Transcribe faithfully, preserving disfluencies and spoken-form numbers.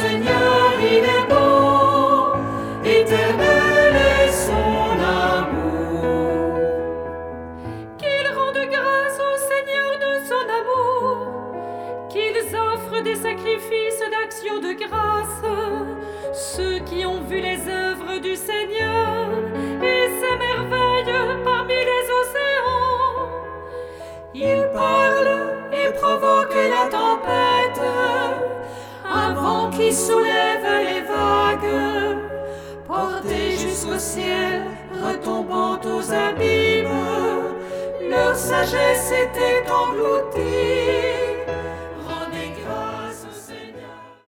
Seigneur, il est bon, éternel est son amour. Qu'ils rendent grâce au Seigneur de son amour, qu'ils offrent des sacrifices d'action de grâce, ceux qui ont vu les œuvres du Seigneur et ses merveilles parmi les océans. Il parle et provoque la tempête, un vent qui soulève les vagues, portés jusqu'au ciel, retombant aux abîmes, leur sagesse était engloutie.